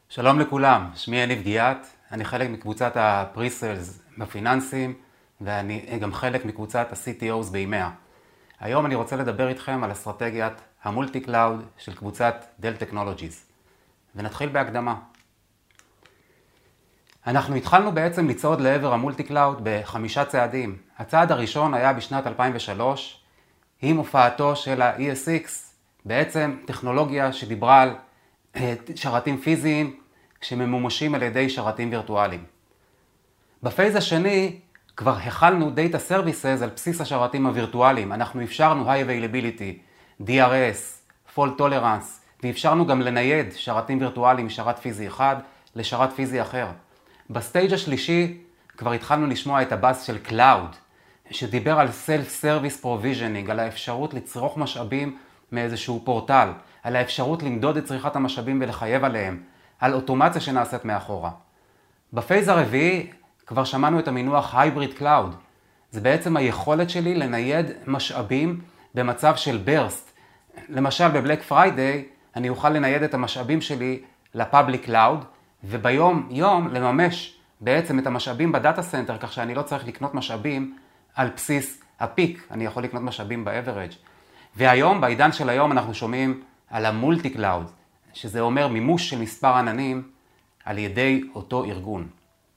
שלום לכולם, שמי יניב גיאת, אני חלק מקבוצת הפריסלס בפיננסים ואני גם חלק מקבוצת ה-CTOs בימיה. היום אני רוצה לדבר איתכם על אסטרטגיית המולטי קלאוד של קבוצת דל טכנולוגיז. ונתחיל בהקדמה. אנחנו התחלנו בעצם לצעוד לעבר המולטי קלאוד ב5 צעדים. הצעד הראשון היה בשנת 2003 עם הופעתו של ה-ESX, בעצם טכנולוגיה שדיברה על שרתים פיזיים שממומשים על ידי שרתים וירטואליים. בפייז השני כבר החלנו Data Services על בסיס השרתים הווירטואליים. אנחנו אפשרנו High Availability, DRS, Fault Tolerance, ואפשרנו גם לנייד שרתים וירטואליים משרת פיזי אחד לשרת פיזי אחר. בסטייג' השלישי כבר התחלנו לשמוע את הבאס של Cloud, שדיבר על Self-Service Provisioning, על האפשרות לצרוך משאבים מאיזשהו פורטל, על האפשרות למדוד את צריכת המשאבים ולחייב עליהם, על אוטומציה שנעשית מאחורה. בפייז הרביעי כבר שמענו את המינוח Hybrid Cloud. זה בעצם היכולת שלי לנייד משאבים במצב של burst. למשל בבלק פריידיי אני אוכל לנייד את המשאבים שלי לפאבליק קלאוד, וביום יום לממש בעצם את המשאבים בדאטה סנטר, כך שאני לא צריך לקנות משאבים על בסיס הפיק, אני יכול לקנות משאבים באברג'. והיום, בעידן של היום, אנחנו שומעים על המולטי קלאוד, שזה אומר מימוש של מספר עננים על ידי אותו ארגון.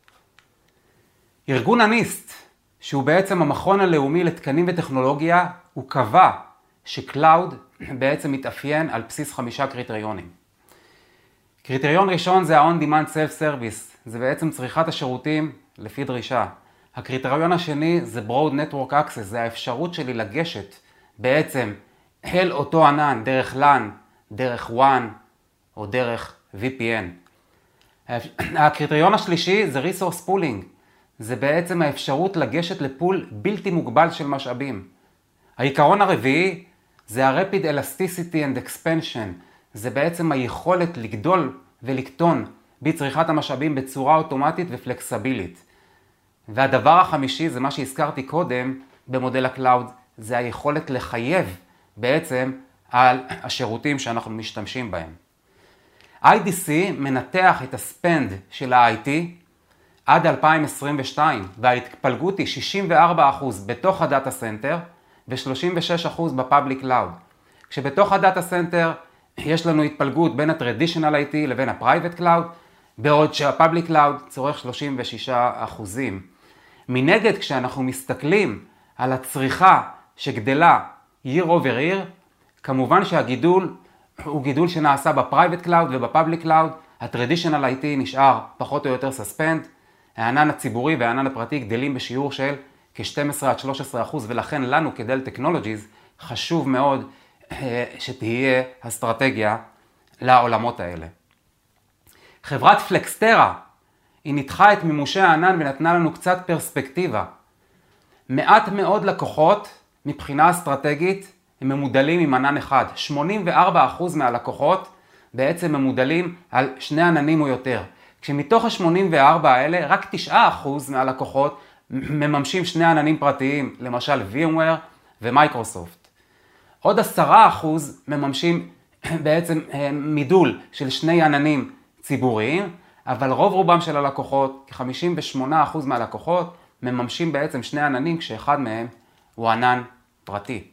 ארגון הניסט, שהוא בעצם המכון הלאומי לתקנים וטכנולוגיה, הוא קבע שקלאוד בעצם מתאפיין על בסיס 5 קריטריונים. קריטריון ראשון זה ה-on-demand self-service, זה בעצם צריכת השירותים לפי דרישה. הקריטריון השני זה broad network access, זה האפשרות שלי לגשת בעצם אל אותו ענן דרך LAN, דרך WAN או דרך VPN. הקריטריון השלישי זה resource pooling, זה בעצם האפשרות לגשת לפול בלתי מוגבל של משאבים. העיקרון הרביעי זה ה-rapid elasticity and expansion, זה בעצם היכולת לגדול ולקטון בצריכת המשאבים בצורה אוטומטית ופלקסבילית. והדבר החמישי זה מה שהזכרתי קודם במודל הקלאוד, זה היכולת לחייב בעצם על השירותים שאנחנו משתמשים בהם. IDC מנתח את הספנד של ה-IT עד 2022, וההתפלגות היא 64% בתוך הדאטה סנטר ו-36% בפאבליק קלאוד. כשבתוך הדאטה סנטר יש לנו התפלגות בין ה-Traditional IT לבין ה-Private Cloud, בעוד שה-Public Cloud צורך 36%. מנגד, כשאנחנו מסתכלים על הצריכה שגדלה year over year, כמובן שהגידול הוא גידול שנעשה ב-Private Cloud וב-Public Cloud. ה-Traditional IT נשאר פחות או יותר suspend, הענן הציבורי והענן הפרטי גדלים בשיעור של כ-12-13%, ולכן לנו כדל טכנולוגיז חשוב מאוד שתהיה אסטרטגיה לעולמות האלה. חברת פלקסטרה, היא ניתחה את מימושי הענן ונתנה לנו קצת פרספקטיבה. מעט מאוד לקוחות מבחינה אסטרטגית הם ממודלים עם ענן אחד. 84% מהלקוחות בעצם ממודלים על 2 עננים או יותר. כשמתוך ה-84 האלה רק 9% מהלקוחות מממשים 2 עננים פרטיים, למשל VMware ומייקרוסופט. עוד 10% מממשים בעצם מידול של 2 עננים ציבוריים, אבל רובם של הלקוחות, כ-58% מהלקוחות, מממשים בעצם 2 עננים כשאחד מהם הוא ענן פרטי.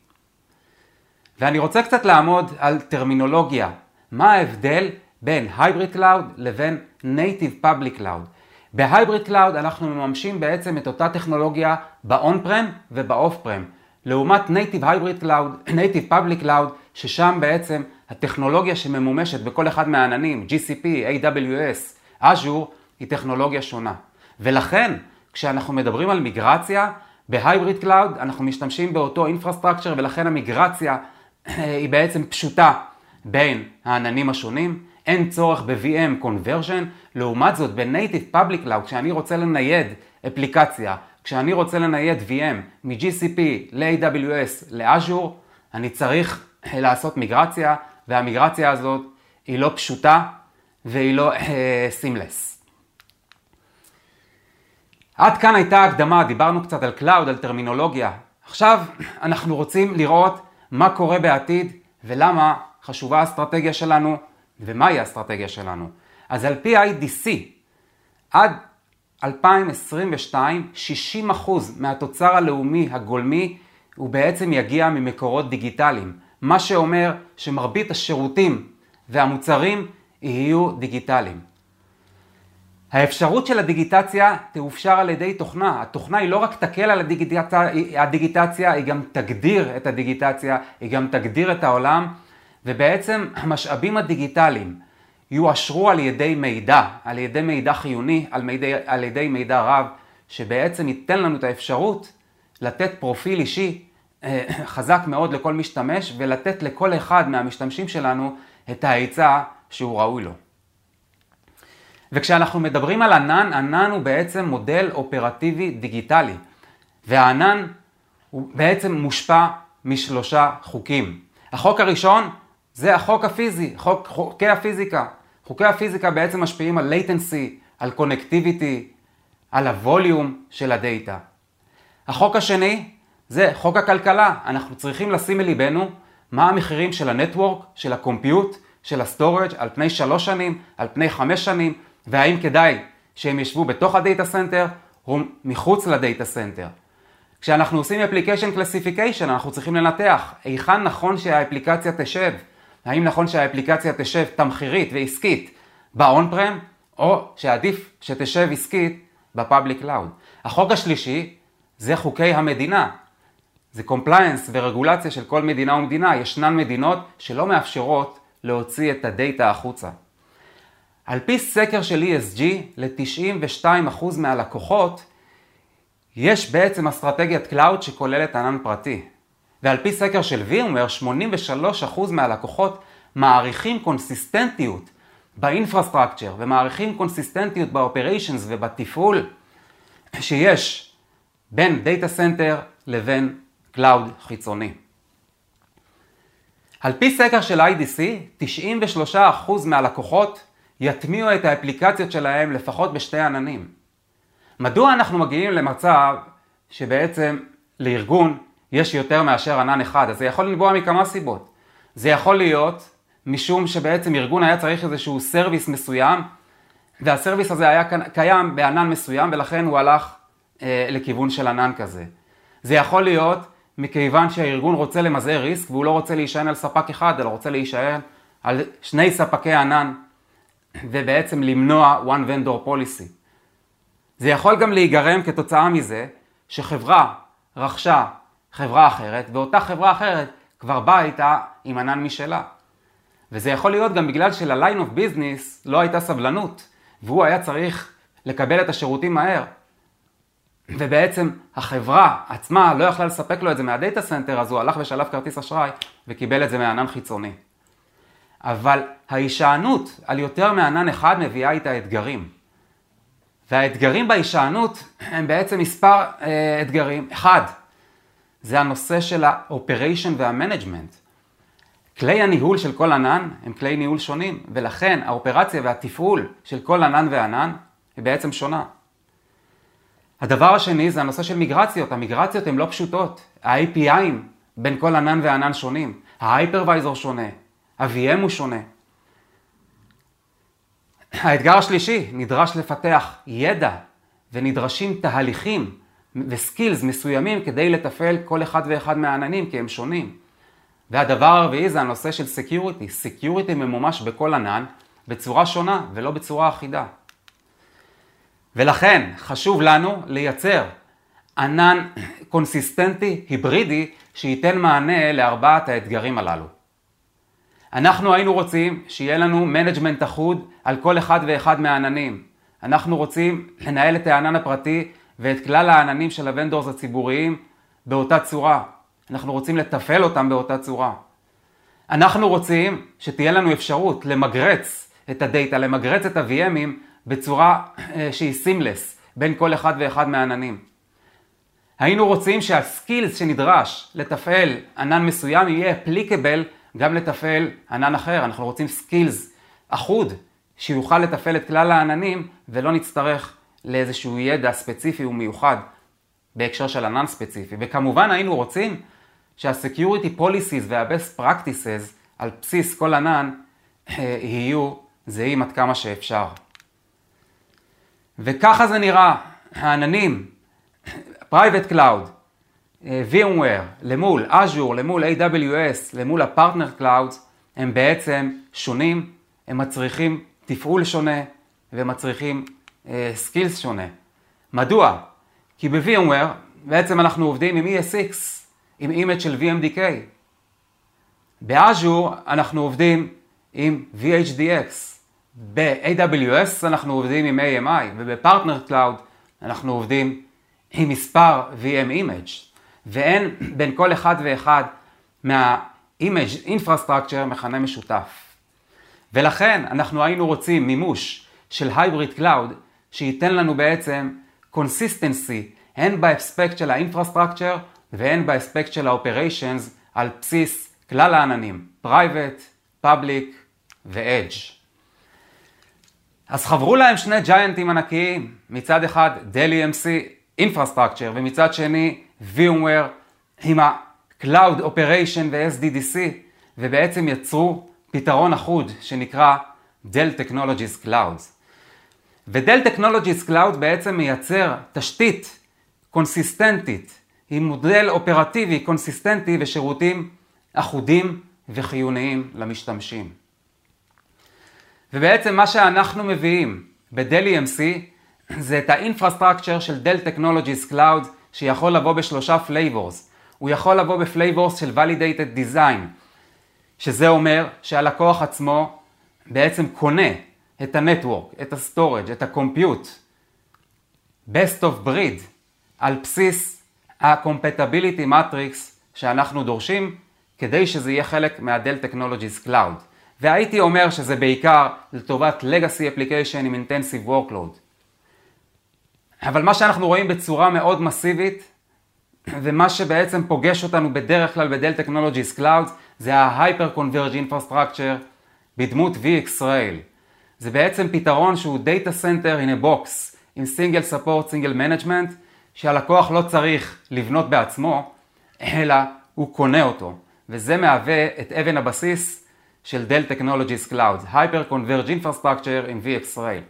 ואני רוצה קצת לעמוד על טרמינולוגיה. מה ההבדל בין Hybrid Cloud לבין Native Public Cloud? ב-Hybrid Cloud אנחנו מממשים בעצם את אותה טכנולוגיה ב-on-prem וב-off-prem. לעומת Native Public Cloud, ששם בעצם הטכנולוגיה שממומשת בכל אחד מהעננים, GCP, AWS, Azure, היא טכנולוגיה שונה. ולכן, כשאנחנו מדברים על מיגרציה, ב-Hybrid Cloud אנחנו משתמשים באותו infrastructure, ולכן המיגרציה היא בעצם פשוטה בין העננים השונים. אין צורך ב-VM conversion. לעומת זאת, ב-Native Public Cloud, כשאני רוצה לנייד אפליקציה, כשאני רוצה לנייד VM מ-GCP ל-AWS ל-Azure, אני צריך לעשות מיגרציה, והמיגרציה הזאת היא לא פשוטה והיא לא seamless. עד כאן הייתה הקדמה, דיברנו קצת על קלאוד, על טרמינולוגיה. עכשיו אנחנו רוצים לראות מה קורה בעתיד ולמה חשובה האסטרטגיה שלנו ומהי האסטרטגיה שלנו. אז על פי IDC, עד 2022, 60% מהתוצר הלאומי הגולמי הוא בעצם יגיע ממקורות דיגיטליים. מה שאומר שמרבית השירותים והמוצרים יהיו דיגיטליים. האפשרות של הדיגיטציה תאופשר על ידי תוכנה. התוכנה היא לא רק תקל על הדיגיטציה, היא גם תגדיר את הדיגיטציה, היא גם תגדיר את העולם, ובעצם המשאבים הדיגיטליים יואשרו על ידי מידע חיוני, על ידי מידע רב, שבעצם ייתן לנו את האפשרות לתת פרופיל אישי חזק מאוד לכל משתמש, ולתת לכל אחד מהמשתמשים שלנו את ההיצע שהוא ראוי לו. וכשאנחנו מדברים על ענן, ענן הוא בעצם מודל אופרטיבי דיגיטלי, והענן הוא בעצם מושפע משלושה חוקים. החוק הראשון זה החוק הפיזי, חוקי הפיזיקה. חוקי הפיזיקה בעצם משפיעים על latency, על connectivity, על הווליום של הדאטה. החוק השני זה חוק הכלכלה. אנחנו צריכים לשים לליבנו מה המחירים של הנטוורק, של הקומפיוט, של הסטורג' על פני 3 שנים, על פני 5 שנים, והאם כדאי שהם ישבו בתוך הדאטה סנטר או מחוץ לדאטה סנטר. כשאנחנו עושים application classification, אנחנו צריכים לנתח היכן נכון שהאפליקציה תשב. האם נכון שהאפליקציה תשב תמחירית ועסקית ב-on-prem, או שעדיף שתשב עסקית ב-public cloud. החוק השלישי זה חוקי המדינה. זה compliance ורגולציה של כל מדינה ומדינה. ישנן מדינות שלא מאפשרות להוציא את הדאטה החוצה. על פי סקר של ESG, ל-92% מהלקוחות יש בעצם אסטרטגיית קלאוד שכוללת ענן פרטי. ועל פי סקר של VMware, 83% מהלקוחות מעריכים קונסיסטנטיות באינפרסטרקצ'ר ומעריכים קונסיסטנטיות באופריישנס ובתפעול שיש בין דאטה סנטר לבין קלאוד חיצוני. על פי סקר של IDC, 93% מהלקוחות יטמיעו את האפליקציות שלהם לפחות בשתי עננים. מדוע אנחנו מגיעים למצב שבעצם לארגון יש יותר מאשר ענן אחד? אז זה יכול לנבוע מכמה סיבות. זה יכול להיות משום שבעצם ארגון היה צריך איזשהו סרוויס מסוים, והסרוויס הזה היה קיים בענן מסוים, ולכן הוא הלך לכיוון של ענן כזה. זה יכול להיות מכיוון שהארגון רוצה למזער ריסק, והוא לא רוצה להישען על ספק אחד, אלא רוצה להישען על 2 ספקי ענן, ובעצם למנוע one vendor policy. זה יכול גם להיגרם כתוצאה מזה שחברה רכשה חברה אחרת, ואותה חברה אחרת כבר באה איתה עם ענן משלה. וזה יכול להיות גם בגלל של-line of business לא הייתה סבלנות, והוא היה צריך לקבל את השירותים מהר. ובעצם החברה עצמה לא יכלה לספק לו את זה מהדאטה סנטר, אז הוא הלך ושלף כרטיס אשראי וקיבל את זה מענן חיצוני. אבל ההישענות על יותר מענן אחד מביאה איתה אתגרים. והאתגרים בהישענות הם בעצם מספר אתגרים. אחד, זה הנושא של האופריישן והמנג'מנט. כלי הניהול של כל ענן הם כלי ניהול שונים, ולכן האופרציה והתפעול של כל ענן וענן היא בעצם שונה. הדבר השני זה הנושא של מיגרציות. המיגרציות הן לא פשוטות. ה-API'ים בין כל ענן וענן שונים. ההייפרוויזור שונה. ה-VM הוא שונה. האתגר השלישי, נדרש לפתח ידע ונדרשים תהליכים וסקילס מסוימים כדי לתפעל כל אחד ואחד מהעננים כי הם שונים. והדבר הרביעי זה הנושא של סקיוריטי. סקיוריטי ממומש בכל ענן בצורה שונה ולא בצורה אחידה. ולכן חשוב לנו לייצר ענן קונסיסטנטי, היברידי, שייתן מענה לארבעת האתגרים הללו. אנחנו היינו רוצים שיהיה לנו מנג'מנט אחוד על כל אחד ואחד מהעננים. אנחנו רוצים לנהל את הענן הפרטי ואת כלל העננים של הוונדורס הציבוריים באותה צורה. אנחנו רוצים לתפעל אותם באותה צורה. אנחנו רוצים שתהיה לנו אפשרות למגרץ את הדאטה, למגרץ את ה-VM'ים בצורה שהיא סימלס בין כל אחד ואחד מהעננים. היינו רוצים שהסקילס שנדרש לתפעל ענן מסוים יהיה אפליקבל גם לתפעל ענן אחר. אנחנו רוצים סקילס אחוד שיוכל לתפעל את כלל העננים ולא נצטרך לאיזשהו ידע ספציפי ומיוחד בהקשר של ענן ספציפי. וכמובן היינו רוצים שה-security policies וה-best practices על בסיס כל ענן יהיו זהים עד כמה שאפשר. וככה זה נראה, העננים, Private Cloud, VMware, למול Azure, למול AWS, למול ה-Partner Clouds, הם בעצם שונים, הם מצריכים תפעול שונה ומצריכים סקילס שונה. מדוע? כי ב-VMware בעצם אנחנו עובדים עם ESX, עם אימג' של VMDK. ב-Azure אנחנו עובדים עם VHDX. ב-AWS אנחנו עובדים עם AMI, וב-Partner Cloud אנחנו עובדים עם מספר VM image. ואין בין כל אחד ואחד מה-image infrastructure מכנה משותף. ולכן אנחנו היינו רוצים מימוש של Hybrid Cloud שייתן לנו בעצם consistency הן באספקט של ה-infrastructure והן באספקט של ה-operations על בסיס כלל העננים, private, public ו-edge. אז חברו להם שני ג'יינטים ענקיים, מצד אחד Dell EMC Infrastructure ומצד שני VMware עם ה-Cloud Operation ו-SDDC ובעצם יצרו פתרון אחוד שנקרא Dell Technologies Clouds. ו-Dell Technologies Cloud בעצם מייצר תשתית קונסיסטנטית עם מודל אופרטיבי קונסיסטנטי ושירותים אחודים וחיוניים למשתמשים. ובעצם מה שאנחנו מביאים ב-Dell EMC זה את ה-infrastructure של Dell Technologies Cloud שיכול לבוא בשלושה flavors. הוא יכול לבוא בפלייבורס של Validated Design, שזה אומר שהלקוח עצמו בעצם קונה את ה-Network, את ה-Storage, את ה-Compute, Best of Breed, על בסיס ה-Compatibility Matrix שאנחנו דורשים, כדי שזה יהיה חלק מה-Dell Technologies Cloud. והייתי אומר שזה בעיקר לטובת Legacy Application עם Intensive Workload. אבל מה שאנחנו רואים בצורה מאוד מסיבית, ומה שבעצם פוגש אותנו בדרך כלל ב-Dell Technologies Cloud, זה ה-Hyper-Converged Infrastructure בדמות VxRail. זה בעצם פתרון שהוא Data Center in a Box, עם Single Support, Single Management, שהלקוח לא צריך לבנות בעצמו, אלא הוא קונה אותו. וזה מהווה את אבן הבסיס של Dell Technologies Cloud, Hyper-Converged Infrastructure עם VxRail.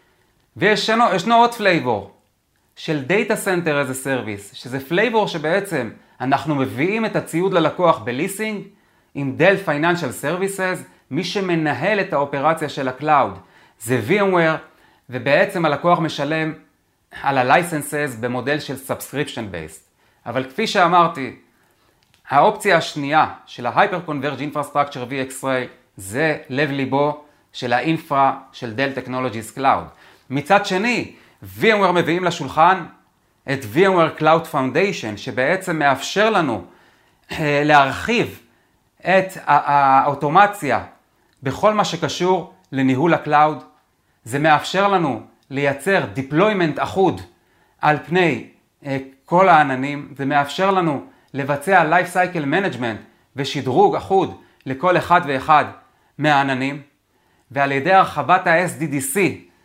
וישנו עוד פלייבור של Data Center as a Service, שזה פלייבור שבעצם אנחנו מביאים את הציוד ללקוח בליסינג עם Dell Financial Services, מי שמנהל את האופרציה של הקלאוד זה VMware, ובעצם הלקוח משלם על ה-licenses במודל של Subscription Based. אבל כפי שאמרתי, האופציה השנייה של ה-Hyper-Converged Infrastructure VxRail זה לב ליבו של האינפרה של Dell Technologies Cloud. מצד שני, VMware מביאים לשולחן את VMware Cloud Foundation, שבעצם מאפשר לנו להרחיב את האוטומציה בכל מה שקשור לניהול הקלאוד. זה מאפשר לנו לייצר deployment אחוד על פני כל העננים. זה מאפשר לנו לבצע life cycle management ושדרוג אחוד לכל אחד ואחד מהעננים. ועל ידי הרחבת ה-SDDC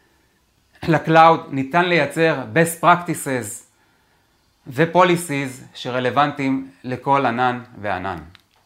לקלאוד ניתן לייצר best practices ו-policies שרלוונטיים לכל ענן וענן.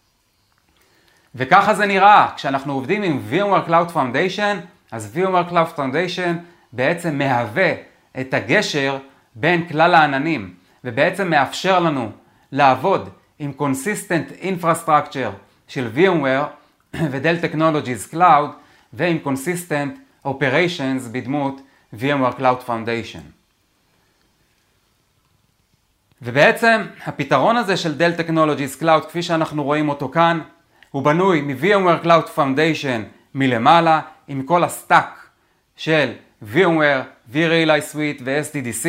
וככה זה נראה, כשאנחנו עובדים עם VMware Cloud Foundation, אז VMware Cloud Foundation בעצם מהווה את הגשר בין כלל העננים, ובעצם מאפשר לנו לעבוד עם Consistent Infrastructure של VMware ו-Dell Technologies Cloud, ועם Consistent Operations בדמות VMware Cloud Foundation. ובעצם הפתרון הזה של Dell Technologies Cloud, כפי שאנחנו רואים אותו כאן, הוא בנוי מ-VMware Cloud Foundation מלמעלה, עם כל הסטאק של VMware, vRealize Suite ו-SDDC,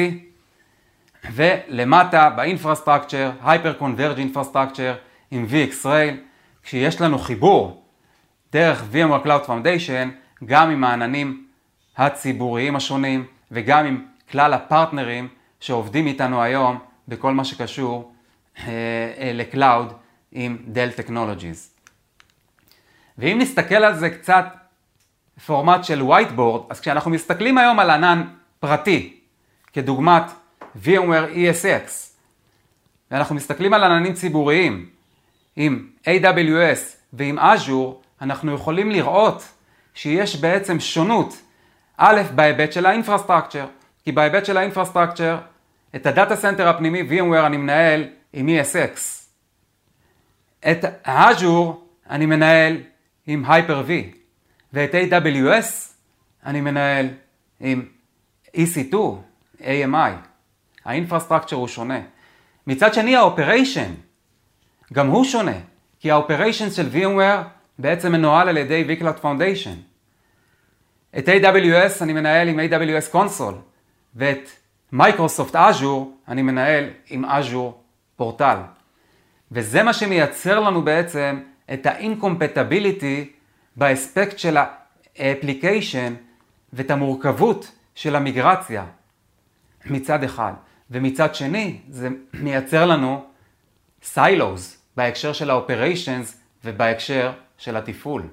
ולמטה ב-Infrastructure, Hyper-Converged Infrastructure עם VxRail, כשיש לנו חיבור דרך VMware Cloud Foundation, גם עם העננים הציבוריים השונים, וגם עם כלל הפרטנרים שעובדים איתנו היום בכל מה שקשור לקלאוד עם Dell Technologies. ואם נסתכל על זה קצת פורמט של whiteboard, אז כשאנחנו מסתכלים היום על ענן פרטי, כדוגמת VMware ESX, ואנחנו מסתכלים על עננים ציבוריים עם AWS ועם Azure, אנחנו יכולים לראות שיש בעצם שונות, א', בהיבט של האינפרסטרקצ'ר, כי בהיבט של האינפרסטרקצ'ר, את הדאטה סנטר הפנימי VMware אני מנהל עם ESX. את Azure אני מנהל עם Hyper-V, ואת AWS אני מנהל עם EC2, AMI. האינפרסטרקצ'ר הוא שונה. מצד שני, האופריישן, גם הוא שונה, כי האופריישן של VMware בעצם מנוהל על ידי vCloud Foundation. את AWS אני מנהל עם AWS Console, ואת Microsoft Azure אני מנהל עם Azure פורטל. וזה מה שמייצר לנו בעצם את ה-incompatibility באספקט של האפליקיישן ואת המורכבות של המיגרציה מצד אחד. ומצד שני זה מייצר לנו silos בהקשר של ה-operations ובהקשר של התפעול.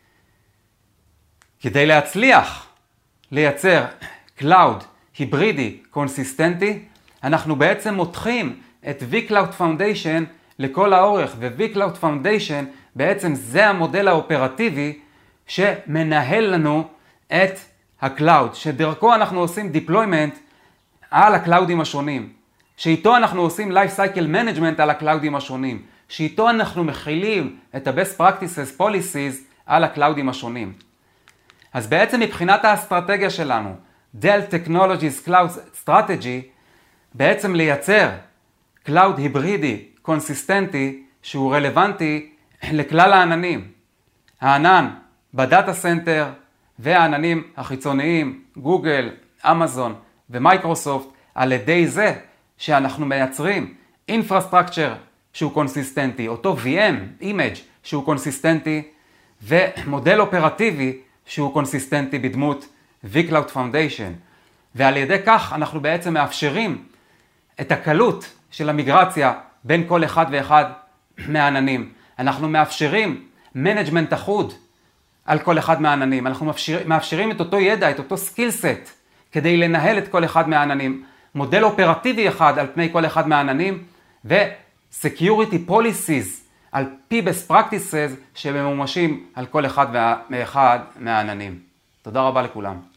כדי להצליח לייצר Cloud היברידי קונסיסטנטי, אנחנו בעצם מותחים את vCloud Foundation לכל האורך, ו-vCloud Foundation בעצם זה המודל האופרטיבי שמנהל לנו את ה-Cloud, שדרכו אנחנו עושים deployment על הקלאודים השונים, שאיתו אנחנו עושים life cycle management על הקלאודים השונים, שאיתו אנחנו מכילים את ה-best practices policies על הקלאודים השונים. אז בעצם מבחינת האסטרטגיה שלנו, Dell Technologies Cloud Strategy, בעצם לייצר Cloud היברידי קונסיסטנטי שהוא רלוונטי לכלל העננים. הענן בדאטה סנטר והעננים החיצוניים, גוגל, אמזון ומייקרוסופט, על ידי זה שאנחנו מייצרים infrastructure שהוא קונסיסטנטי, אותו VM, image שהוא קונסיסטנטי, ומודל אופרטיבי שהוא קונסיסטנטי בדמות vCloud Foundation. ועל ידי כך אנחנו בעצם מאפשרים את הקלות של המיגרציה בין כל אחד ואחד מהעננים. אנחנו מאפשרים מנג'מנט אחוד על כל אחד מהעננים. אנחנו מאפשרים את אותו ידע, את אותו סקיל סט, כדי לנהל את כל אחד מהעננים. מודל אופרטיבי אחד על פני כל אחד מהעננים, ו-security policies על פי best practices שממומשים על כל אחד ואחד מהעננים. תודה רבה לכולם.